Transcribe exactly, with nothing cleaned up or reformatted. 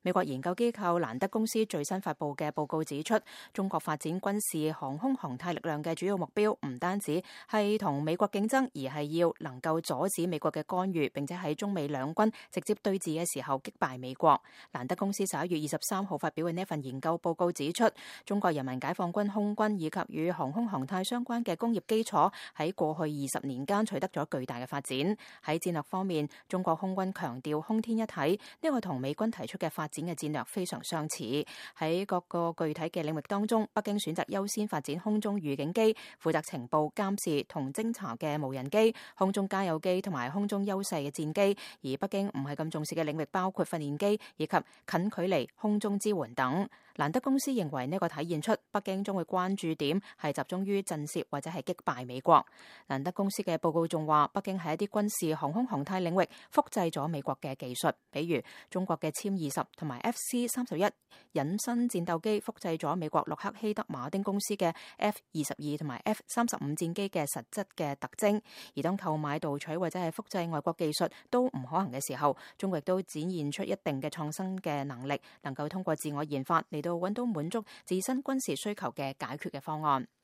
美國研究機構蘭德公司最新發布嘅報告指出，中國發展軍事航空航太力量嘅主要目標唔單止係同美國競爭，而係要能夠阻止美國嘅干預，並且喺中美兩軍直接對峙嘅時候擊敗美國。蘭德公司十一月二十三號發表嘅呢份研究報告指出，中國人民解放軍空軍以及與航空航太相關嘅工業基礎喺過去二十年間取得咗巨大嘅發展。喺戰略方面，中國空軍強調空天一體，呢個同美軍提出嘅發展嘅戰略非常相似。喺各個具體嘅領域當中，北京選擇優先發展空中預警機、負責情報監視同偵查嘅無人機、空中加油機同埋空中優勢嘅戰機，而北京唔係咁重視嘅領域包括訓練機以及近距離空中支援等。蘭德公司認為呢個體現出北京將會關注點係集中於震懾或者係擊敗美國。蘭德公司嘅報告仲話，北京喺一啲軍事航空航太領域複製咗美國嘅技術，比如中國嘅殲二十同埋 F C 三十一隱身戰鬥機複製咗美國洛克希德馬丁公司嘅 F 二十二同埋 F 三十五戰機嘅實質嘅特徵。而當購買盜取或者係複製外國技術都唔可行嘅時候，中國亦都展現出一定嘅創新嘅能力，能夠通過自我研發嚟到揾到滿足自身軍事需求嘅解決嘅方案。